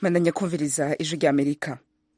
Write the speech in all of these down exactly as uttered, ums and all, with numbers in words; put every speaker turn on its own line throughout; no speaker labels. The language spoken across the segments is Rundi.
Mandanya kumviriza ijwi rya Amerika.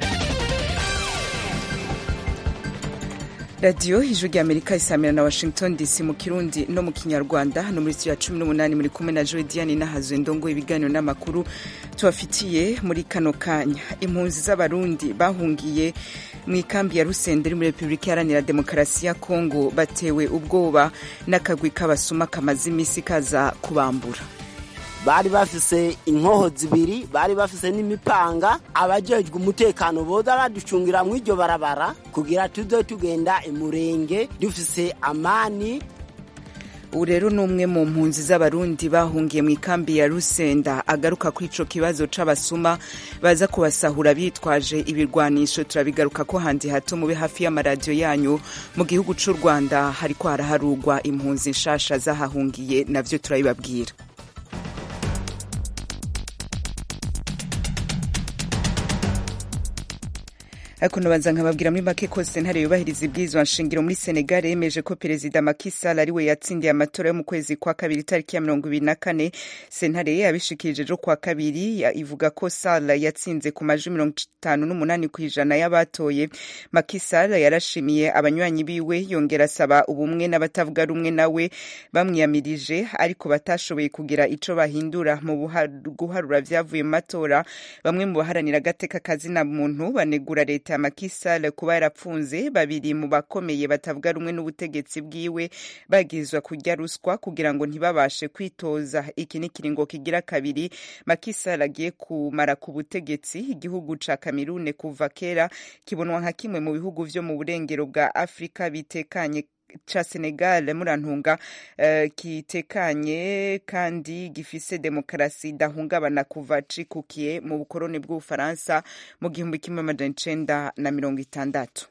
Radio ijwi rya Amerika isamira na Washington D C mu Kirundi no mu Kinyarwanda. Hano muri studio ya cumi n'umunani muri kumwe na Joy Diane Nahazwe ndongo ibiganiro n'amakuru tubafitiye muri kano kanya. Impunzi z'abarundi bahungiye mu ikambi ya Rusende muri Republika Iharanira Demokarasi ya Kongo batewe ubwoba n'akagwi k'abasuma kamaze imisi kaza kubambura.
Bari bafise inkoho zibiri, bari bafise n'imipanga. Abajejwe umutekano boza baducungira mu iryo barabara kugira tuze tugenda imurenge dufise amani.
Ubu rero n'umwe mu mpunzi z'abarundi bahungiye mu ikambi ya Rusenda agaruka kuri ico kibazo c'abasuma baza kubasahura bitwaje ibirwanisho. Turabigaruka ko handi hato mube hafi y'amaradiyo yanyu. Mu gihugu c'u Rwanda hariko haraharugwa impunzi nshasha zahahungiye, navyo turabibabwira. Ariko nabanza nkababwira muri make ko sentare yubahiriza ibwirizwa nshingiro muri Senegal yemeje ko Perezida Macky Sall ariwe yatsindiye amatora yo mu kwezi kwa kabiri tariki ya mirongo ibiri na kane. Sentare yabishikirije ejo kwa kabiri ivuga ko Sall yatsinze ku majwi mirongo itanu n'umunani kw'ijana y'abatoye. Macky Sall yarashimiye abanywanyi biwe yongera asaba ubumwe n'abatavuga rumwe nawe bamwiyamirije ariko batashoboye kugira ico bahindura mu guharura vyavuye mu matora. Bamwe mu baharanira agateka kazina muntu banegura leta Macky Sall kuba yarapfunze babiri mu bakomeye batavuga rumwe n'ubutegetsi bwiwe bagizwa kurya ruswa kugira ngo ntibabashe kwitoza. Iki ni kiringo kigira kabiri Macky Sall agiye kumara ku butegetsi. Igihugu ca Cameroon kuva kera kibonwa nka kimwe mu bihugu vyo mu burengero bwa Afrika bitekanye cha Senegal murantunga uh, kitekanye kandi gifise demokrasi dahungabana kuva cikukiye mu bukoroni bw'Ufaransa mu gihumbi kimwe amajana icenda na mirongo itandatu.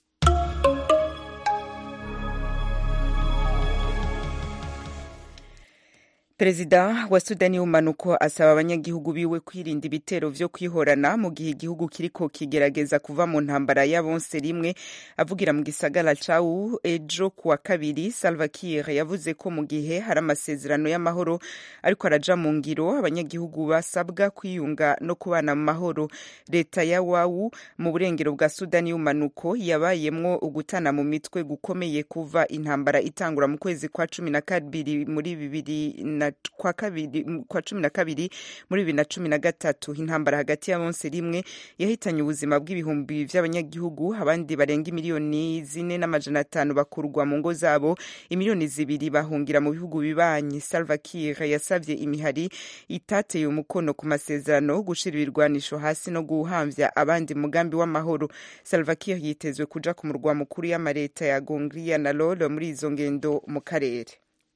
Perezida wa Sudani y'umanuko asaba abanyagihugu biwe kwirinda ibitero vyo kwihorana mu gihe igihugu kiriko kigerageza kuva mu ntambara y'abonse rimwe. Avugira mu gisagara cawu ejo kuwa kabiri, Salva Kiir yavuze ko mu gihe hari amasezerano y'amahoro ariko araja mu ngiro abanyagihugu basabwa kwiyunga no kubana mu mahoro. Leta ya Wawu mu burengero bwa Sudani y'umanuko yabayemwo ugutana mu mitwe gukomeye kuva intambara itangura mu kwezi kwa cumi na kabiri muri bibiri na kwa kabiri kwa cumi na kabiri muri bibiri na cumi na gatatu. Intambara hagati y'abonse rimwe yahitanye ubuzima bw'ibihumbi vy'abanyagihugu, abandi barenga imiliyoni zine n'amajana atanu bakurwa mu ngo zabo, imiliyoni zibiri bahungira mu bihugu bibanyi. Salva Kiir yasavye imihari itateye umukono ku masezerano gushira ibirwanisho hasi no guhamvya abandi mugambi w'amahoro. Salva Kiir yitezwe kuja ku murwa mukuru y'amareta ya Gongria na Lolo muri izo ngendo mu karere.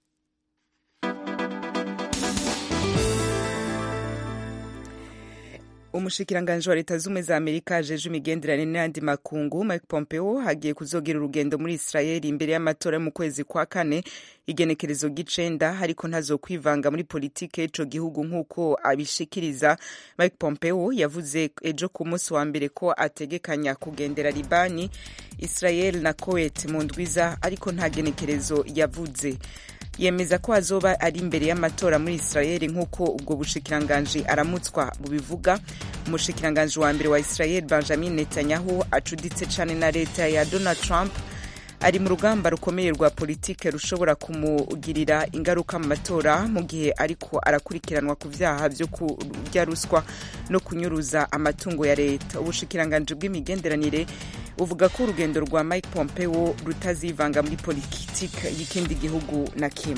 Umushikiranganje wa leta z'umwe za Amerika ajeje imigenderanire n'andi makungu Mike Pompeo hagiye kuzogira urugendo muri Israel imbere y'amatora mu kwezi kwa kane igenekerezo gicenda, ariko ntazo kwivanga muri politike ico gihugu nk'uko abishikiriza. Mike Pompeo yavuze ejo ku munsi wa mbere ko ategekanya kugendera Libani, Israel na Kuwait mu ndwiza, ariko nta genekerezo yavuze. Yemeza ko azoba ari imbere y'amatora muri Israel nk'uko ubwo bushikiranganje aramutswa bubivuga. Umushikiranganje wa mbere wa Israel Benjamin Netanyahu acuditse cane na leta ya Donald Trump ari mu rugamba rukomeye rwa politike rushobora kumugirira ingaruka mu matora mu gihe ariko arakurikiranwa ku vyaha vyo kurya ruswa no kunyuruza amatungo ya leta. Ubushikiranganje bw'imigenderanire uvuga ko urugendo rwa Mike Pompeo rutazivanga muri politike y'ikindi gihugu na kimwe.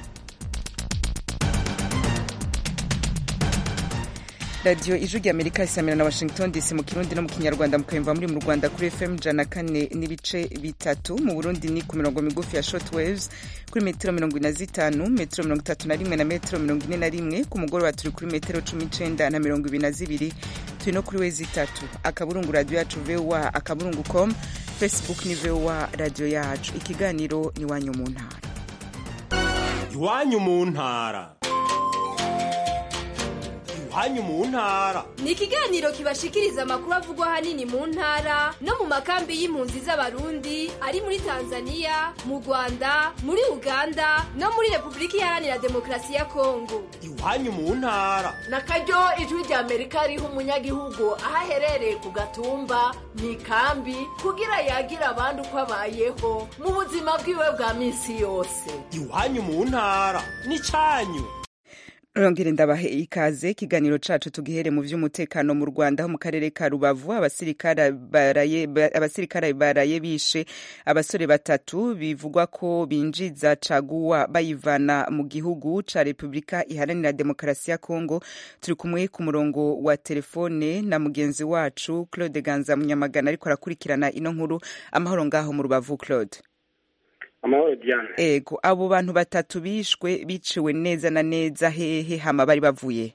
Radio ijwi rya Amerika isamira na Washington D C mu Kirundi no mu Kinyarwanda mukayumva muri mu Rwanda kuri F M jana kane n'ibice bitatu, mu Burundi ni ku mirongo migufi ya shortwaves kuri metero mirongo ine na zitanu, metero mirongo itatu na rimwe na metero mirongo ine na rimwe. Ku mugoroba turi kuri metero cumi n'icenda na mirongo ibiri na zibiri. Turi no kuri wezi itatu akaburungu radio yacu V O A akaburungu com, Facebook ni V O A radio yacu. Ikiganiro ni wanyu mu ntara.
Iwanyu mu ntara. iwanyu mu ntara.
Ni ikiganiro kibashikiriza amakuru avugwa hanini mu ntara no mu makambi y'impunzi z'abarundi ari muri Tanzania, mu Rwanda, muri Uganda no muri Republika Iharanira Demokarasi ya Kongo.
Iwanyu mu ntara.
Nakaryo ijwi rya Amerika riha umunyagihugu aho aherereye ku gatumba mu ikambi kugira yagira abandi uko abayeho mu buzima bwiwe bwa minsi yose.
Iwanyu mu ntara n'icyanyu.
Rongere ndabahe ikaze ikiganiro cacu tugihere mu vy'umutekano mu Rwanda ho mu karere ka Rubavu abasirikare baraye abasirikare baraye bishe abasore batatu bivugwa ko binjiza caguwa bayivana mu gihugu ca Republika Iharanira Demokarasi ya Kongo. Turi kumwe ku murongo wa telefone na mugenzi wacu Claude Ganza Munyamagana ariko arakurikirana ino nkuru. Amahoro ngaho mu Rubavu Claude.
Amahoro Diane.
Ego abo bantu batatu bishwe biciwe neza na neza hehe hama bari bavuye?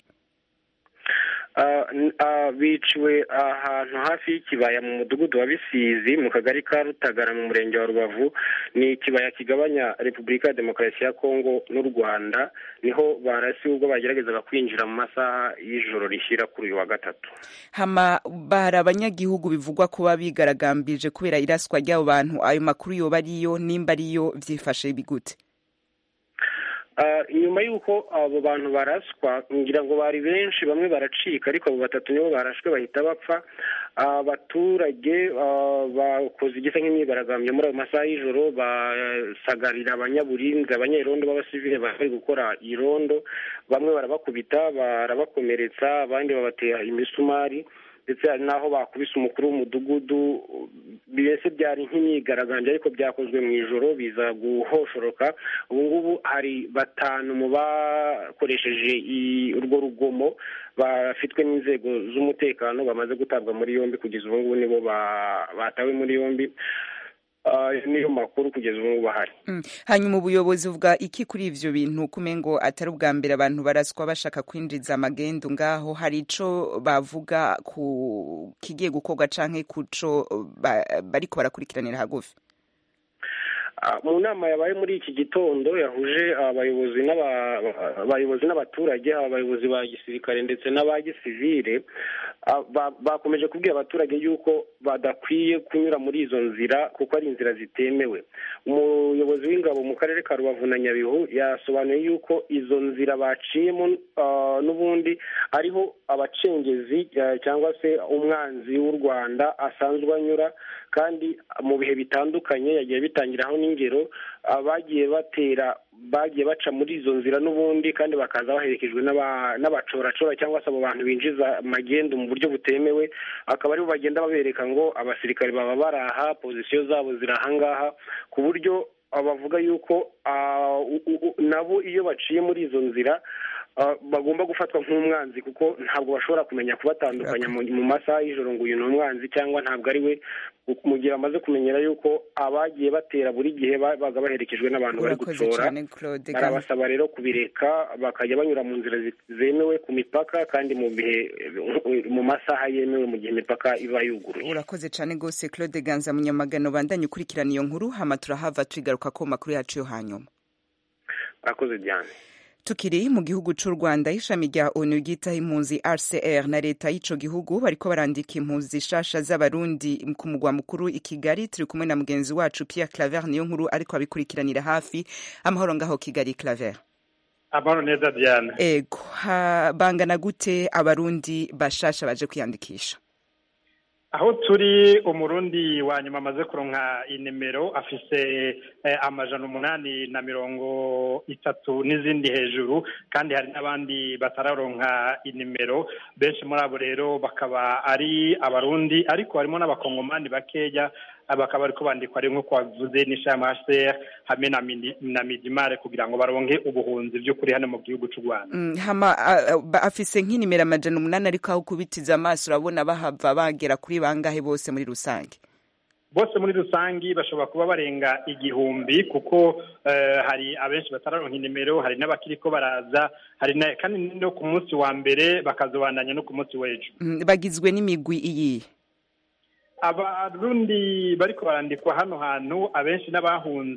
Uh, uh, biciwe ahantu uh, hafi y'ikibaya mu mudugudu wa Bisizi mu kagari ka Rutagara mu murenge wa Rubavu. Ni ikibaya kigabanya Republika ya Demokarasi ya Kongo n'u Rwanda, niho barasi ubwo bageragezaga kwinjira mu masaha y'ijoro rishyira kuri uyu wa gatatu.
Hama bara abanyagihugu bivugwa ko babigaragambije kubera iraswa ry'abo bantu, ayo makuru yo bariyo nimba ariyo vyifashe bigute?
Uh, nyuma yuko abo bantu baraswa ngira ngo bari benshi, bamwe baracika ariko abo batatu nibo barashwe bahita bapfa. Abaturage uh, uh, bakoze igisa nk'imyigaragambyo muri ayo masaha y'ijoro, basagarira abanyaburinzi abanyerondo b'abasivile bari gukora irondo, bamwe barabakubita barabakomeretsa, abandi babatera imisumari ndetse hari naho bakubise umukuru w'umudugudu. Bese byari nk'imyigaragambyo ariko byakozwe mu ijoro biza guhoshoroka. Ubu ngubu hari batanu mu bakoresheje urwo rugomo bafitwe n'inzego z'umutekano bamaze gutabwa muri yombi, kugeza ubu ngubu nibo batawe muri yombi. Uh, niyo makuru kugeza ubu bahari.
Mm. Hanyuma ubuyobozi buvuga iki kuri ivyo bintu kumengo atari ubwa mbere abantu baraswa bashaka kwinjiza amagendo ngaho? Hari ico bavuga ku kigiye gukorwa canke kuco ba, bariko barakurikiranira hagufi?
Mu nama yabaye muri iki gitondo yahuje abayobozi n'abayobozi n'abaturage, abayobozi ba gisirikare ndetse n'abagisivile, bakomeje kubwira abaturage yuko badakwiye kunyura muri izo nzira kuko ari inzira zitemewe. Umuyobozi w'ingabo mu karere ka Rubavu na Nyabihu yasobanuye yuko izo nzira baciyemo n'ubundi ariho abacengezi cyangwa se umwanzi w'u Rwanda asanzwe anyura, kandi mu bihe bitandukanye yagiye bitangiraho n'ingero abagiye batera bagiye baca muri izo nzira n'ubundi, kandi bakaza baherekejwe n'abacoracora cyangwa se abo bantu binjiza magendo mu buryo butemewe. Akaba aribo bagenda babereka ngo abasirikare baba baraha, pozisiyo zabo zirahangaha, ku buryo bavuga yuko nabo iyo baciye muri izo nzira bagomba gufatwa nk'umwanzi, kuko ntabwo bashobora kumenya kubatandukanya mu masaha y'ijoro ngo uyu ni umwanzi cyangwa ntabwo ari we, mu gihe bamaze kumenyera yuko abagiye batera buri gihe baga baherekejwe n'abantu bari gucora. Barabasaba rero kubireka bakajya banyura mu nzira zemewe ku mipaka, kandi mu bihe mu masaha yemewe mu gihe imipaka iba yuguruye.
Urakoze cyane gose Claude Ganza Munyamagana, bandanye ukurikirana iyo nkuru hama turahava twigaruka ko makuru yacu yo hanyuma.
Urakoze Diane.
Tukiri mu gihugu c'u Rwanda, ishami rya ONU ryitaho impunzi R C R na leta y'ico gihugu bariko barandika impunzi shasha z'abarundi ku mugwa mukuru i Kigali. Turi kumwe na mugenzi wacu Pierre Claver niyo nkuru ariko abikurikiranira hafi. Amahoro ngaho Kigali Claver.
Amahoro neza Diane.
Ego bangana gute abarundi bashasha baje kwiyandikisha?
Aho turi umurundi wa nyuma amaze kuronka inimero afise eh, amajana umunani na mirongo itatu n'izindi hejuru, kandi hari n'abandi batararonka inimero. Benshi muri abo rero bakaba ari abarundi, ariko harimo n'abakongomani bakeya bakaba ariko bandikwa ari nko kwavuze n'ishama H C R hamwe na na Midimare kugira ngo baronke ubuhunzi by'ukuri hano mu gihugu cy'u Rwanda.
Mm, hama afise nk'inimero amajana umunani ariko aho kubitiza amaso urabona bahava bagera kuri bangahe bose muri rusange?
Bose muri rusangi bashobora kuba barenga igihumbi, kuko uh, hari abenshi batararonka inimero, hari n'abakiriko baraza, hari na kandi no ku munsi wa mbere bakazobandanya no ku munsi w'ejo.
Mm, bagizwe n'imigwi iyi?
Abarundi bariko barandikwa hano hantu abenshi n'abahunze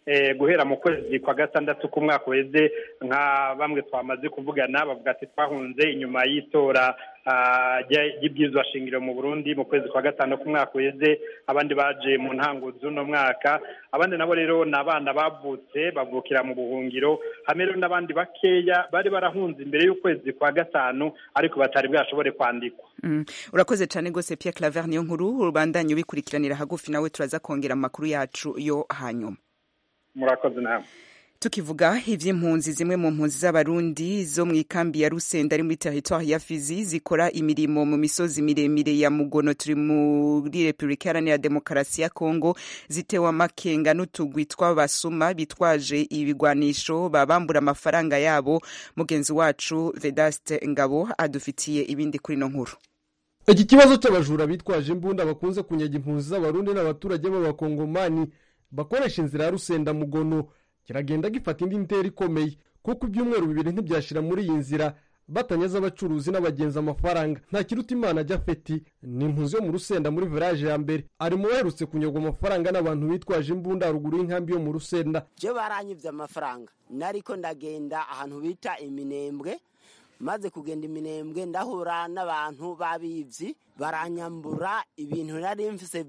guhera mu kwezi kwa gatandatu k'umwaka uheze nka bamwe twamaze kuvugana bavuga ati twahunze inyuma y'itora ry'ibwirizwa shingiro mu Burundi mu kwezi kwa gatanu k'umwaka uheze, abandi baje mu ntango z'uno mwaka, abandi nabo rero ni abana bavutse bavukira mu buhungiro, hamwe rero n'abandi bakeya bari barahunze imbere y'ukwezi kwa gatanu ariko batari bwashobore kwandikwa.
Mm. Urakoze cyane gose Pierre Claver niyo nkuru, rubandanye ubikurikiranira hagufi nawe turaza kongera amakuru yacu yo hanyuma.
Murakoze nawe.
Tukivuga ivy'impunzi, zimwe mu mpunzi z'abarundi zo mu ikambi ya Rusenda ari muri territoire ya Fizi zikora imirimo mu misozi miremire ya Mugono turi muri Republika Iharanira Demokarasi ya Kongo zitewe amakenga n'utugwi tw'abasuma bitwaje ibigwanisho babambura amafaranga yabo. Mugenzi wacu Vedaste Ngabo adufitiye ibindi kuri no nkuru.
Iki kibazo cy'abajura bitwaje imbunda bakunze kunyega impunzi z'abarundi n'abaturage b'abakongomani bakoresha inzira ya Rusenda Mugono kiragenda gifata indi ntera ikomeye, kuko ibyumweru bibiri ntibyashira muri iyi nzira batanyaza abacuruzi n'abagenzi amafaranga. Nta kiruta Imana Jafeti ni impunzi yo mu Rusenda muri village ya mbere, ari mu baherutse kunyagwa amafaranga n'abantu bitwaje imbunda haruguru y'inkambi yo mu Rusenda.
Je baranyivye amafaranga nariko ndagenda ahantu bita Iminembwe, maze kugenda Iminembwe ndahura n'abantu babivyi baranyambura ibintu nari mfise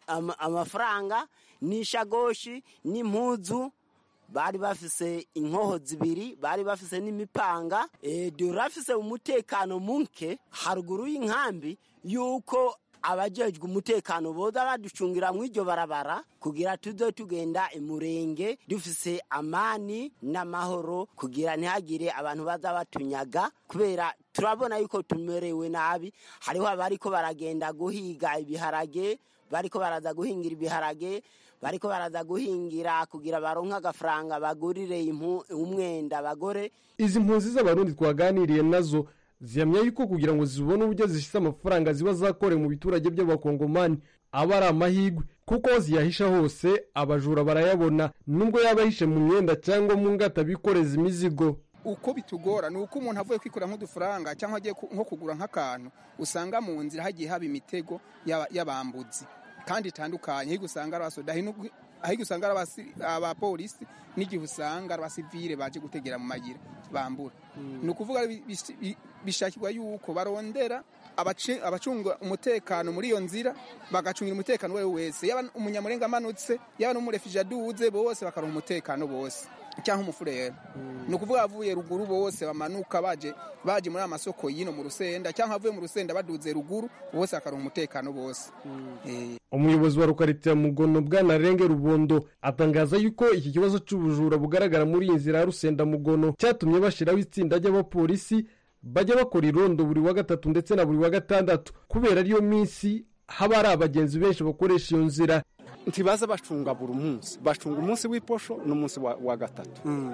amafaranga n'ishagoshi n'impuzu, bari bafise inkoho zibiri, bari bafise n'imipanga. E, durafise umutekano munke haruguru y'inkambi yuko abajejwe umutekano boza baducungira mu iryo barabara kugira tuzo tugenda imurenge dufise amani n'amahoro, kugira ntihagire abantu baza batunyaga, kubera turabona yuko tumerewe nabi. Hariho abariko baragenda guhiga ibiharage, bariko baraza guhingira ibiharage, bariko baraza guhingira kugira baronka agafaranga bagurire umwenda bagore.
Izi mpunzi z'abarundi twaganiriye nazo ziyamya yuko kugira ngo zibone uburyo zishitse amafaranga ziba zakore mu biturage by'abakongomani aba ari amahigwe, kuko ziyahisha hose abajura barayabona, nubwo yabahishe mu myenda cyangwa mu ngata bikoreza imizigo.
Uko bitugora ni uko umuntu avuye kwikora nk'udufaranga cyangwa agiye nko kugura nk'akantu, usanga mu nzira hagiye haba imitego y'abambuzi kandi itandukanye, higo usanga abasoda ahigo usanga abapolisi n'igihe usanga abasivile baje gutegera mu magira bambura. Mm. Ni ukuvuga bishakirwa yuko barondera abacunga umutekano muri iyo nzira, bagacungira umutekano wewe wese, yaba umunyamurenga amanutse yaba n'umurefugee aduze, bose bakaronka umutekano bose cyangwa umufurere. Mm. Ni ukuvuga avuye ruguru bose bamanuka baje baje muri amasoko yino mu Rusenda, cyangwa avuye mu Rusenda baduze ruguru bose bakaronka umutekano bose. Mm. Eh.
Umuyobozi wa Rukarita Mugono Bwana Renge Rubondo atangaza yuko iki kibazo cy'ubujura bugaragara muri iyi nzira ya Rusenda Mugono cyatumye bashiraho itsinda ry'abapolisi bajya bakora irondo buri wa gatatu ndetse na buri wa gatandatu, kubera ariyo minsi haba ari abagenzi benshi bakoresha iyo nzira.
Ntibaza bacunga buri munsi, bacunga umunsi w'iposho n'umunsi wa, wa gatatu. Mm.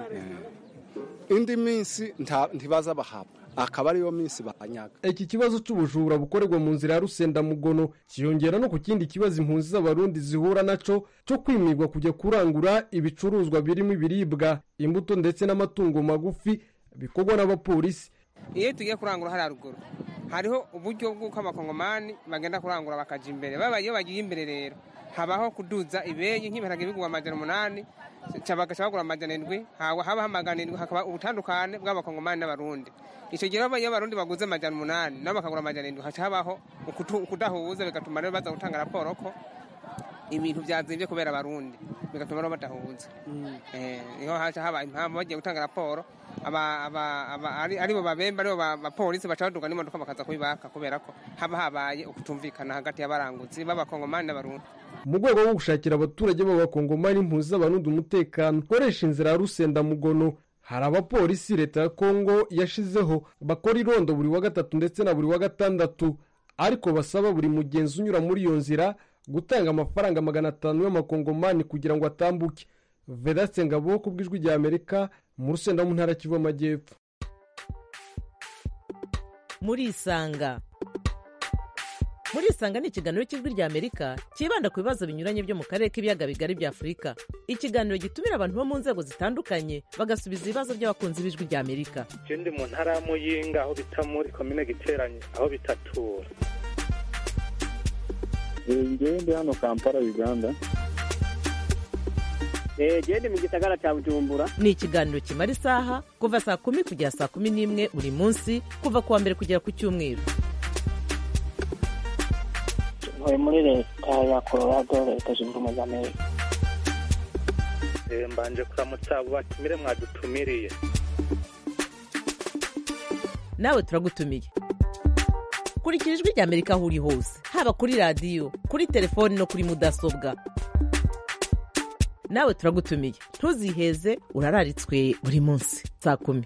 Eh. Indi minsi ntibaza bahabwa, akaba ariyo minsi bahanyaga.
Iki kibazo cy'ubujura bukorerwa mu nzira ya Rusenda Mugono kiyongera no ku kindi kibazo impunzi z'abarundi zihura naco cyo kwimirwa kujya kurangura ibicuruzwa birimo ibiribwa, imbuto ndetse n'amatungo magufi bikorwa n'abapolisi.
Iyo tugiye kurangura hari ruguru hariho uburyo bw'uko abakongomani bagenda kurangura bakaja imbere, baba iyo bagiye imbere rero habaho kuduza ibeyi nk'ibiharage bigwa amajana umunani cabaga cyagura amajana indwi, hawa haba amajana indwi, hakaba ubutandukane bw'abakongomani n'abarundi. Ico gihe iyo abarundi baguze amajana umunani nabo bakagura amajana indwi, haca habaho kudahuza, bigatuma rero baza gutanga raporo ko ibintu byazimvye kubera abarundi, bigatuma rero badahuza. Mm. Eh niho haca haba impamvu bagiye gutanga raporo, aba aba ari aribo babemba aribo bapolisi baca baduga n'imodoka bakaza kubibaka, kubera ko haba habaye ukutumvikana hagati y'abaranguzi b'abakongomani n'abarundi.
Mu rwego rwo gushakira abaturage b'abakongomani impunzi z'abarundi umutekano koresha inzira ya Rusenda Mugono, hari abapolisi leta ya Kongo yashizeho bakora irondo buri wa gatatu ndetse na buri wa gatandatu, ariko basaba buri mugenzi unyura muri iyo nzira gutanga amafaranga magana atanu y'amakongomani kugira ngo atambuke. Vedaste Ngabo ku bw'ijwi rya Amerika mu Rusenda mu ntara Kivu Amajyepfo.
Muri Isanga Muri Isanga ni ikiganiro cy'ijwi rya Amerika kibanda ku bibazo binyuranye byo mu karere k'ibiyaga bigari bya Afurika. Ikiganiro gitumira abantu bo mu nzego zitandukanye bagasubiza ibibazo by'abakunzi b'ijwi rya Amerika.
Je ndi mu ntara ya Muyinga aho bita muri commune Giteranye aho bitatura.
Ngewe ndi hano Kampala Uganda. gende mu gisagara cya Bujumbura.
Ni ikiganiro kimara isaha kuva saa kumi kugera saa kumi n'imwe buri munsi kuva kuwa mbere kugera ku cyumweru.
Ntuye muri leta ya Colorado, leta zunze ubumwe za Amerika.
Mbanje kuramutsa abo batumire mwadutumiriye.
Nawe turagutumiye. Kurikira ijwi rya Amerika aho uri hose, haba kuri radiyo, kuri telefoni no kuri mudasobwa. Nawe turagutumiye, ntuziheze, urararitswe buri munsi saa kumi.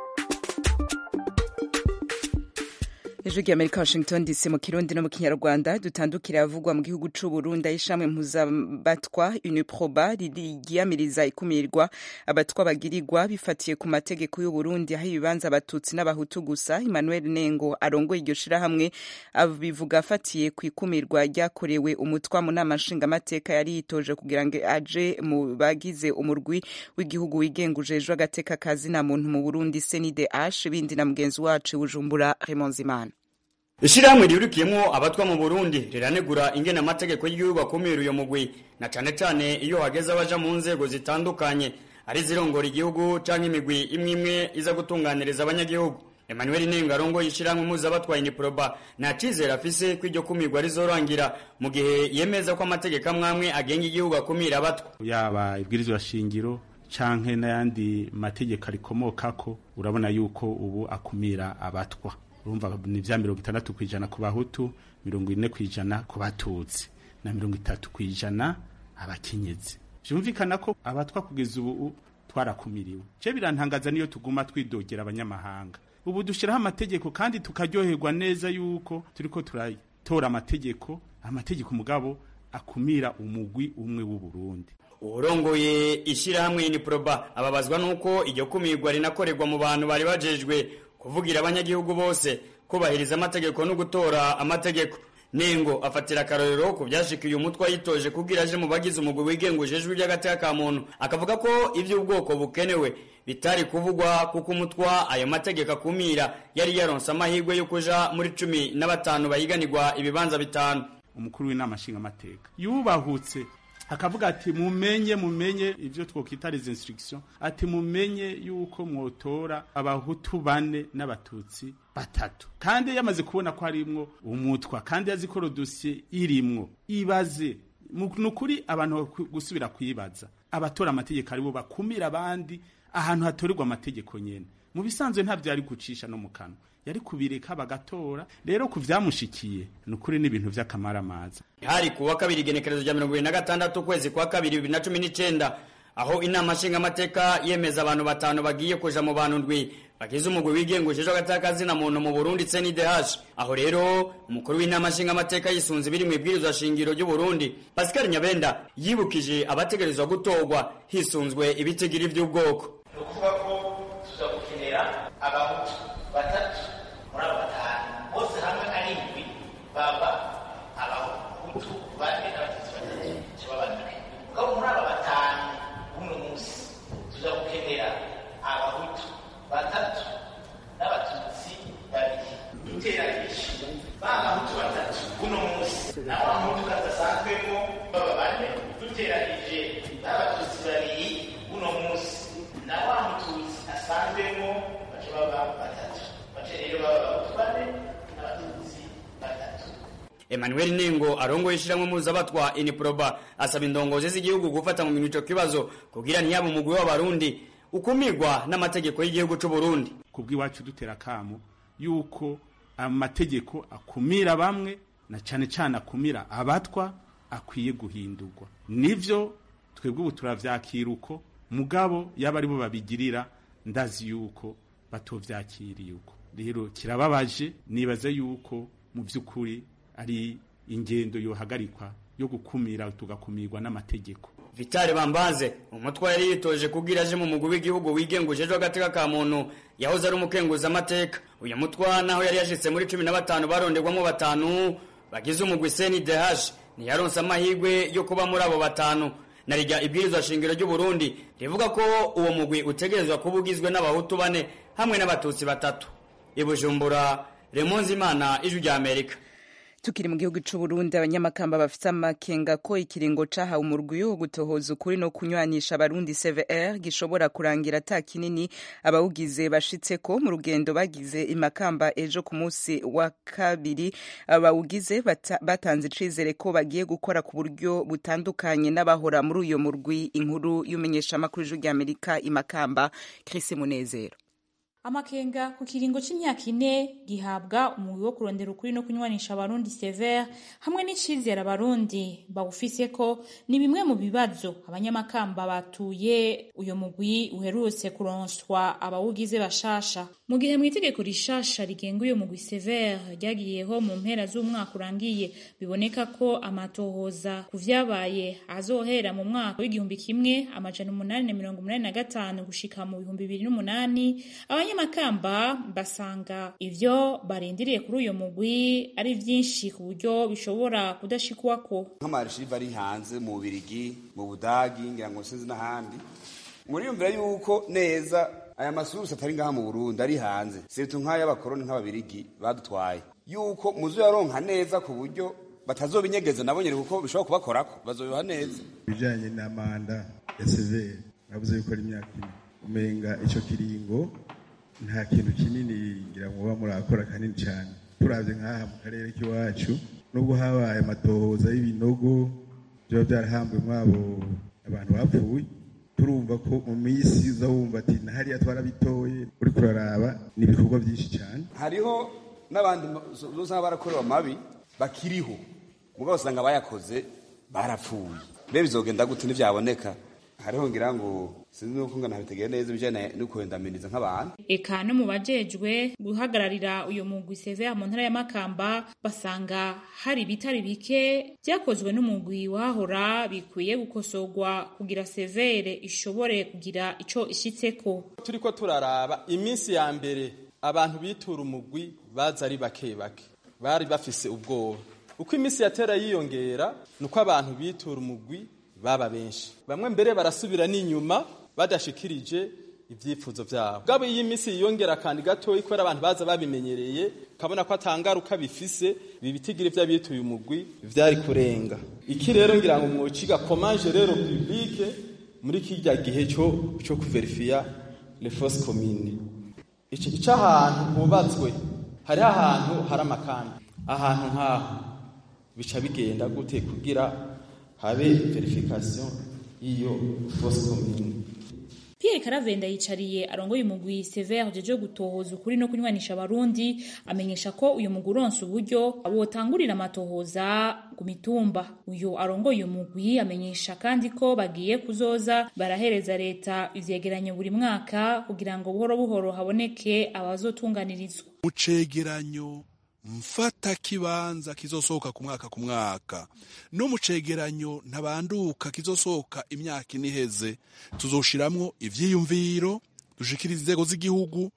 Ijwi rya Amerika Washington D C mu Kirundi no mu Kinyarwanda dutandukira avugwa mu gihugu c'u Burundi ishamwe mpuzabatwa Uniproba rigiyamiriza ikumirwa abatwa bagirirwa bifatiye ku mategeko y'u Burundi aho ibibanza abatutsi n'abahutu gusa. Emmanuel Nengo arongoye iryo shirahamwe abivuga afatiye ku ikumirwa ryakorewe umutwa mu nama nshingamateka yari yitoje kugira ngo aje mu bagize umurwi w'igihugu wigengujejwe agateka kazi na muntu mu Burundi C N D H. Bindi na mugenzi wacu Bujumbura Raymond Zimana.
Ishirahamwe rirukiyemo abatwa mu Burundi riranegura ingene amategeko y'igihugu akumira uyo mugwi na cane cane iyo hageze abaja mu nzego zitandukanye ari zirongora igihugu canke imigwi imwe imwe iza gutunganiriza abanyagihugu. Emmanuel Nengo arongoye ishirahamwe mpuzabatwa Uniproba nta cizere afise ko iryo kumirwa rizorangira mu gihe yemeza ko amategeko amwamwe agenga igihugu akumira abatwa.
Yaba ibwirizwa shingiro canke n'ayandi mategeko arikomokako urabona yuko ubu akumira abatwa. Urumva ni vya mirongo itandatu kwijana ku bahutu, mirongo ine kwijana ku batutsi na mirongo itatu kwijana abakenyezi. Vyumvikana ko abatwa kugeza ubu twarakumiriwe. Je birantangaza niyo tuguma twidogera abanyamahanga. Ubu dushiraho amategeko kandi tukaryoherwa neza yuko turiko turatora amategeko, amategeko mugabo akumira umugwi umwe w'u Burundi.
Urongoye ishirahamwe Uniproba ababazwa nuko iryo kumirwa rinakorerwa mu bantu bari bajejwe kuvugira abanyagihugu bose kubahiriza amategeko no gutora amategeko. Nengo afatira karorero ku byashikiye umutwa yitoje kugira aje mu bagize umugwi wigengujejwe by'agateka ka muntu, akavuga ko ivyo ubwoko bukenewe bitari kuvugwa kuko umutwa ayo mategeko akumira yari yaronse amahirwe yo kuja muri cumi na batanu bayiganirwa ibibanza bitanu.
Umukuru w'inama nshinga amateka yubahutse akavuga ati mumenye mumenye ivyo twokita les instructions, ati mumenye yuko mwotora abahutu bane n'abatutsi batatu, kandi yamaze kubona ko harimwo umutwa kandi yazikoro dossier irimwo. Ibaze nukuri abantu gusubira kwibaza abatora amategeko aribo bakumira abandi ahantu hatorerwa amategeko nyene. Mu bisanzwe nta byari gucisha no mukano, yari kubireka bagatora. Rero kuvyamushikiye nukuri n'ibintu vy'akamaramaza.
Hari kuwa kabiri genekerezo rya mirongo ibiri na gatandatu kwezi kwa kabiri bibiri na cumi n'icenda aho inama nshinga amateka yemeza abantu batanu bagiye kuja mu bantu ndwi bagize umugwi wigengujejwe agateka kazi na muntu mu Burundi C N D H. Aho rero umukuru w'inama nshinga amateka yisunze biri mu ibwirizwa shingiro ry'u Burundi Pascal Nyabenda yibukije abategerezwa gutorwa hisunzwe ibitigiri vy'ubwoko.
Ukuvuga ko tuza gukenera abahutu batatu muri abo batanu bose hamwe ari indwi baba abahutu bane n'abatutsi batatu kibabandike. Kuko muri abo batanu uno munsi tuza gukenera abahutu batatu n'abatutsi babiri. Duteranyije b'abahutu batatu uno munsi n'abahutu badasanzwemo baba bane, duteranyije n'abatutsi babiri uno munsi na wa mututsi asanzwemo baca baba batatu, baca rero baba abahutu bane n'abatutsi batatu.
Emmanuel Nengo arongoye ishirahamwe mpuzabatwa Uniproba asaba indongozi z'igihugu gufata mu minwe ico kibazo kugira ntiyaba umugwi w'abarundi ukumirwa n'amategeko y'igihugu c'u Burundi.
Kubw'iwacu dutera kamo yuko amategeko akumira bamwe na cane cane akumira abatwa akwiye guhindurwa. Nivyo twebwe ubu turavyakira uko mugabo yaba ari bo babigirira ndazi yuko batovyakiriye uko. Rero kirababaje, nibaza yuko mu vy'ukuri ari ingendo yohagarikwa yo gukumira tugakumirwa n'amategeko.
Vitale Bambaze umutwa yari yitoje kugira aje mu mugwi w'igihugu wigengujejwe agateka ka muntu yahoze ari umukenguza amateka. Uyu mutwa naho yari yashitse muri cumi na batanu barondegwamo batanu bagize umugwi C N D H ntiyaronse amahirwe yo kuba muri abo batanu. Narijya ibwirizwa shingiro ry'u Burundi rivuga ko uwo mugwi utegerezwa kubugizwe n'abahutu bane hamwe n'abatutsi batatu. I Bujumbura, Raymond Zimana, Ijwi rya Amerika.
tukiri mu gihugu c'u Burundi abanyamakamba bafite amakenga ko ikiringo cahawe umurwi wo gutohoza ukuri no kunywanisha abarundi C V R gishobora kurangira ata kinini abawugize bashitseko mu rugendo bagize imakamba ejo ku munsi wa kabiri. Abawugize bata, batanze icizere ko bagiye gukora ku buryo butandukanye n'abahora muri uyo murwi. Inkuru y'umenyesha makuru y'Ijwi ry'Amerika imakamba Chris Munezero.
Amakenga ku kiringo c'imyaka ine gihabwa umugwi wo kurondera ukuri no kunywanisha abarundi C V R hamwe n'icizera abarundi bawufise ko ni bimwe mu bibazo abanyamakamba batuye uyo mugwi uherutse kuronswa abawugize bashasha. Mu gihe mw'itegeko rishasha rigenga uyo mugwi C V R ryagiyeho mu mpera z'umwaka urangiye, biboneka ko amatohoza ku vyabaye azohera mu mwaka w'igihumbi kimwe amajana umunani na mirongo umunani na gatanu gushika mu bihumbi bibiri n'umunani. Abanyamakamba basanga ivyo barindiriye kuri uyo mugwi ari vyinshi ku buryo bishobora kudashikwako.
Nk'amarchive ari hanze mu Birigi, mu Budagi, ngira ngo sinzi n'ahandi. Muri yumvira yuko neza aya masurusi atari ngaha mu Burundi ari hanze. Setu nk'aya abakoroni nk'ababirigi badutwaye. Yuko muzo yaronka neza ku buryo batazobinyegeza nabonyere kuko bishobora kubakorako bazobiha neza.
Bijanye na manda ya C V R navuze yuko ari imyaka ine. Umenga ico kiringo nta kintu kinini ngira ngo bamurakora kanini cyane. Turavye nk'aha mu karere k'iwacu nubwo habaye amatohoza y'ibinogo byo byarahambwe mwabo abantu bapfuye, turumva ko mu misi uza wumva ati nahari atwara bitoye uri kuraraba ni ibikorwa byinshi cyane.
Hariho n'abandi uzaba barakorewa mabi bakiriho mugabo usanga bayakoze barapfuye. Mbe bizogenda gute n'ivyaboneka? Hariho ngira ngo sinzi nuko ngana bitegeye neza bijana no kwendaminiza nk'abantu.
Eka no mu bajejwe guhagararira uyo mugwi C V R mu ntara ya Makamba basanga hari bitari bike byakozwe n'umugwi wahora bikwiye gukosorwa kugira C V R ishobore kugira ico ishitseko.
Turiko turaraba iminsi ya mbere abantu bitura umugwi baza ari bake bake bari bafise ubwoba. Uko iminsi yatera yiyongera nuko abantu bitura umugwi baba benshi, bamwe mbere barasubira n'inyuma badashikirije ivyifuzo vyabo. Gabo iyi misi yiyongera kandi gato ikwera abantu baza babimenyereye kabona ko atangaruka bifise bibitigire vya bituye umugwi vyari kurenga. Iki rero ngira ngo mwociga comment rero publique muri kijya gihe cyo cyo kuverifia les fausses communes. Iki gicahantu hubatswe hari ahantu hari amakambi, ahantu nkaho bica bigenda gute kugira habe verification iyo fausse commune.
Pierre Karavenda yicariye arongoye umugwi C V R jeje gutohoza ukuri no kunywanisha abarundi, amenyesha ko uyu mugwi uronse uburyo abotangurira amatohoza ku mitumba. Uyu arongoye umugwi amenyesha kandi ko bagiye kuzoza barahereza leta ivyegeranyo buri mwaka kugira ngo buhoro buhoro haboneke abazotunganirizwa.
Mucegeranyo mfata kibanza kizosohoka ku mwaka ku mwaka no mucegeranyo ntabanduka kizosohoka imyaka iniheze tuzoshiramwo ivyiyumviro dushikiriza inzego z'igihugu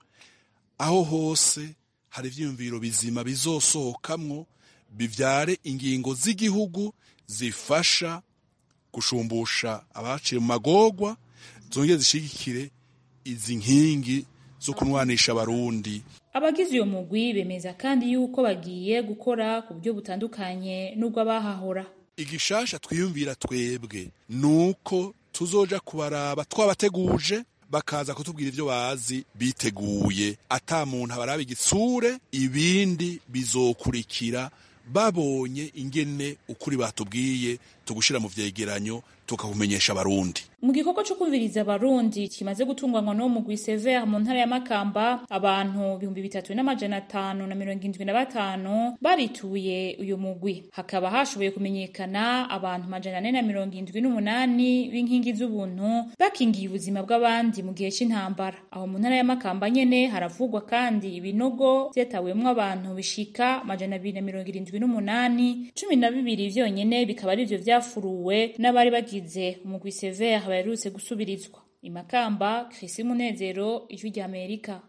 aho hose hari ivyiyumviro bizima bizosohokamwo bivyare ingingo z'igihugu zifasha gushumbusha abaciye mu magorwa zongeye zishigikire izi nkingi zo kunwanisha abarundi.
Abagize uyo mugwi bemeza kandi yuko bagiye gukora ku buryo butandukanye n'ubwo abahahora.
Igishasha twiyumvira twebwe nuko tuzoja kubaraba twabateguje bakaza kutubwira ivyo bazi biteguye, ata muntu abaraba igitsure, ibindi bizokurikira babonye ingene ukuri batubwiye tugushira mu vyegeranyo tukabumenyesha abarundi.
Mu gikorwa cyo kumviriza abarundi kimaze gutunganywa no mu G C V R mu ntara ya Makamba, abantu ibihumbi bitatu n'amajana atanu na mirongo indwi na batanu barituye uyu mugwi. Hakaba hashoboye kumenyekana abantu amajana ane na mirongo indwi n'umunani b'inkingi z'ubuntu bakingiye ubuzima bw'abandi mu gihe c'intambara. Aho mu ntara ya Makamba nyene haravugwa kandi ibinogo vyetawemwo abantu bishika amajana abiri na mirongo irindwi n'umunani, cumi na bibiri vyonyene bikaba ari vyo vyafuruwe n'abari bagize umugwi C V R baherutse gusubirizwa. Imakamba, Chris Munezero, Ijwi ry'Amerika.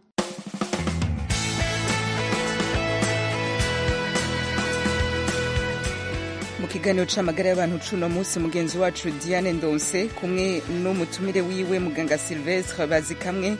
Mu kiganiro c'amagara y'abantu cuno munsi mugenzi wacu Diane Ndonse kumwe n'umutumire wiwe muganga Sylvestre Bazikamwe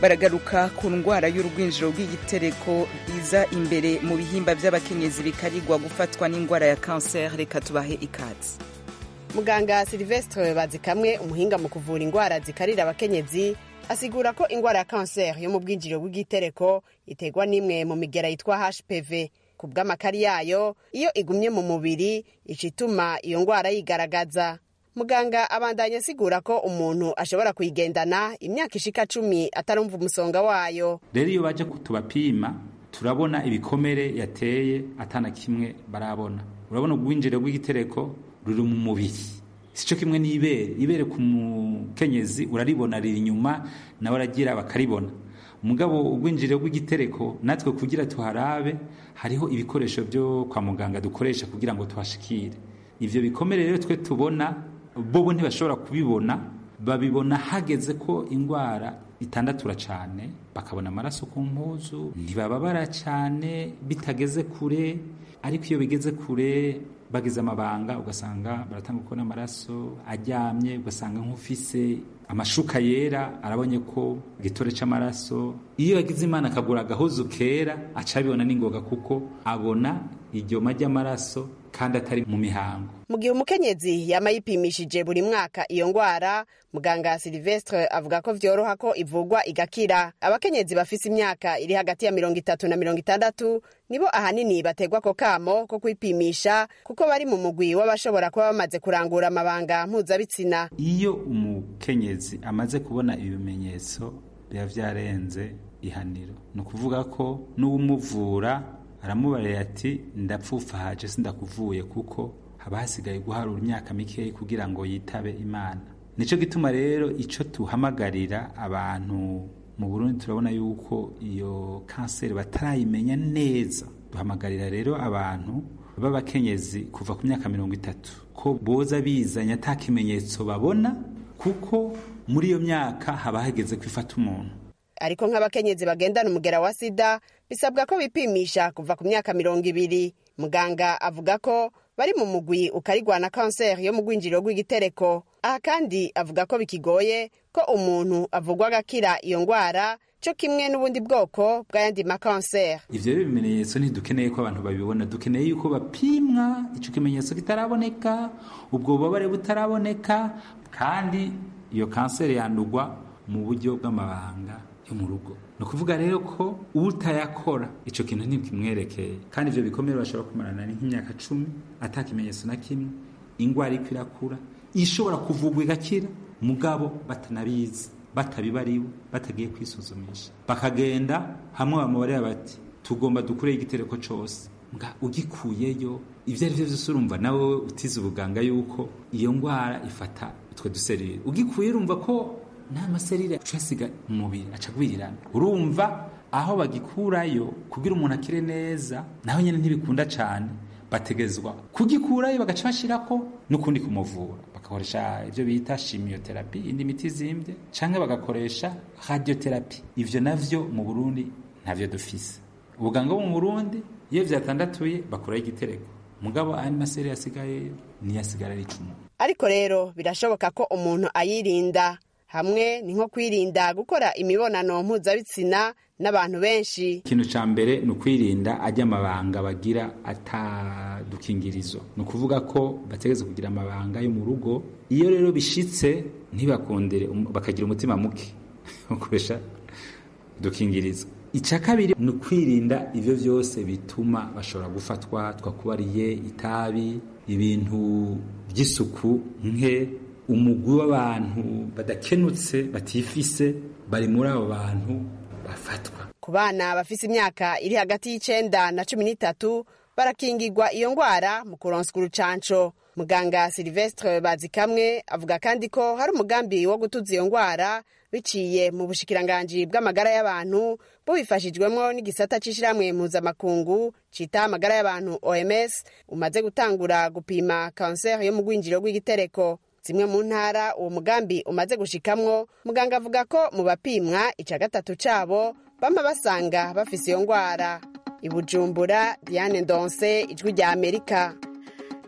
baragaruka ku ndwara y'urugwinjiro rw'igitereko iza imbere mu bihimba by'abakenyezi bikarigwa gufatwa n'indwara ya kanseri. Reka tubahe ikaze.
Muganga Silvestre Bazikamwe, umuhinga mu kuvura indwara zikarira abakenyezi, asigura ko indwara ya kanseri yo mu bwinjiriro bw'igitereko iterwa n'imwe mu migera yitwa H P V. Ku bw'amakari yayo, iyo igumye mu mubiri ica ituma iyo ndwara yigaragaza. Muganga abandanya asigura ko umuntu ashobora kuyigendana imyaka ishika cumi atarumva umusonga wayo.
Rero iyo baje kutubapima turabona ibikomere yateye atana kimwe barabona. Urabona ubwinjiriro bw'igitereko ruri mu mubiri. Sico kimwe n'ibere, ibere ku mukenyezi uraribona riri inyuma nawe aragira bakaribona. Mugabo ubwinjiriro bw'igitereko natwe kugira tuharabe hariho ibikoresho byo kwa muganga dukoresha kugira ngo tuhashikire. Ivyo bikomere rero twe tubona bobo ntibashobora kubibona, babibona hageze ko indwara itandatura cyane, bakabona amaraso ku mpuzu, ntibababara cyane bitageze kure, ariko iyo bigeze kure bagize amabanga ugasanga baratanga kubona amaraso ajyamye, ugasanga nk'ufise amashuka yera arabonye ko igitore c'amaraso. Iyo yagize imana akagura agahozo kera acabibona n'ingoga kuko abona iryo majya amaraso kandi atari mu mihango.
Mu gihe umukenyezi yama yipimishije buri mwaka iyo ngwara, muganga Silvestre avuga ko vyoroha ko ivugwa igakira. Abakenyezi bafise imyaka iri hagati ya mirongo itatu na mirongo itandatu nibo ahanini bategwa ko kamo ko kwipimisha kuko bari mu mugwi w'abashobora kuba bamaze kurangura amabanga mpuzabitsina.
Iyo umukenyezi amaze kubona ibimenyetso biba vyarenze ihaniro, ni ukuvuga ko n'uwumuvura aramubarira ati ndapfufahaje sindakuvuye kuko haba hasigaye guharura imyaka mikeyi kugira ngo yitabe Imana. Nico gituma rero ico tuhamagarira abantu mu Burundi, turabona yuko iyo kanseri batarayimenya neza. Duhamagarira rero abantu b'abakenyezi kuva ku myaka mirongo itatu ko boza bizanya ata kimenyetso babona, kuko muri iyo myaka haba hageze kwifata umuntu.
Ariko nk'abakenyezi bagendana umugera wa sida bisabwa ko bipimisha kuva ku myaka mirongo ibiri. Muganga avuga ko bari mu mugwi ukarigwana kanseri yo mu gwinjiriro rw'igitereko. Aha kandi avuga ko bikigoye ko umuntu avugwa agakira iyo ngwara cyo kimwe n'ubundi bwoko bw'ayandi makanseri.
Ivyo rero bimenyetso ntidukeneye ko abantu babibona, dukeneye yuko bapimwa ico kimenyetso kitaraboneka, ubwo bubabare butaraboneka, kandi iyo kanseri yandugwa mu buryo bw'amabanga yo mu rugo. No kuvuga rero ko utayakora ico kintu ntibimwerekeye, kandi ivyo bikomere bashobora kumarana nk'imyaka cumi atakimenyetso na kimwe, ingwara ikwirakura ishobora kuvugwa igakira, mugabo batanabizi, batabibariwe, batagiye kwisuzumisha, bakagenda hamwe bamubarira bati tugomba dukure igitereko cose, nga ugikuyeyo ivyo ari vyo vyose urumva nawe utize ubuganga yuko iyo ngwara ifata utwe duserire. Ugikuye urumva ko nta maserire ucasiga mu mubiri acagwirirana, urumva aho bagikurayo kugira umuntu akire neza naho nyene ntibikunda cane, bategezwa kugikurayo bagaca bashirako n'ukundi kumuvura, bagakoresha ivyo bita chimiotherapy, indi miti zimbye, canke bagakoresha radiotherapy. Ivyo navyo mu Burundi ntavyo dufise. Ubuganga bwo mu Burundi iyo vyatandatuye bakurayo igitereko, mugabo andi maserire asigaye ni yasigara ari icumu.
Ariko rero birashoboka ko umuntu ayirinda, hamwe ni nko kwirinda gukora imibonano mpuzabitsina n'abantu benshi.
Ikintu ca mbere ni ukwirinda ajya amabanga bagira atadukingirizo, ni ukuvuga ko bategeze kugira amabanga yo mu rugo. Iyo rero bishitse ntibakondere bakagira umutima muke ukoresha dukingirizo. Ica kabiri ni ukwirinda ivyo vyose bituma bashobora gufatwa, twakubariye itabi, ibintu by'isuku nke, umugwi w'abantu badakenutse batifise bari muri abo bantu bafatwa.
Ku bana bafise imyaka iri hagati y'icenda na cumi n'itatu barakingirwa iyo ngwara mu kuronswa urucanco. Muganga Silvestre Bazikamwe avuga kandi ko hari umugambi wo gutuza iyo ngwara biciye mu bushikiranganji bw'amagara y'abantu bubifashijwemo n'igisata c'ishiramwe mpuzamakungu cita amagara y'abantu O M S, umaze gutangura gupima kanseri yo mu gwinjiriro rw'igitereko. Zimwe mu ntara uwo mugambi umaze gushikamwo, muganga avuga ko mu bapimwa ica gatatu cabo bama basanga bafise iyo ngwara. I Bujumbura, Diane Ndonse, Ijwi rya Amerika.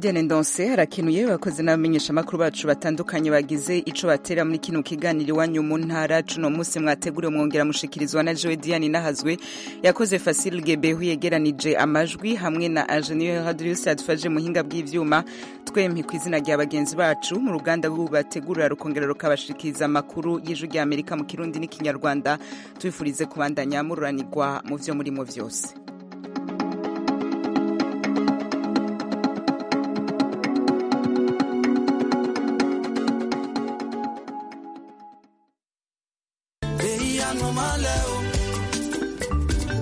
Diane Ndonse harakenuye bakoze n'abamenyesha makuru bacu batandukanye bagize ico batera muri kino kiganiro iwanyu mu ntara cuno munsi mwateguriwe mwongera mushikirizwa na Joe Diane Nahazwe yakoze Facile Gebehu yegeranije amajwi hamwe na Engineer Hadrius yadufashe muhinga bw'ivyuma twempi kwizina rya bagenzi bacu mu ruganda rw'ubategurira rukongera rukabashikiriza makuru y'ijwi rya Amerika mu Kirundi n'ikinyarwanda twifurize kubandanya mururanirwa mu vyo muri mu vyose.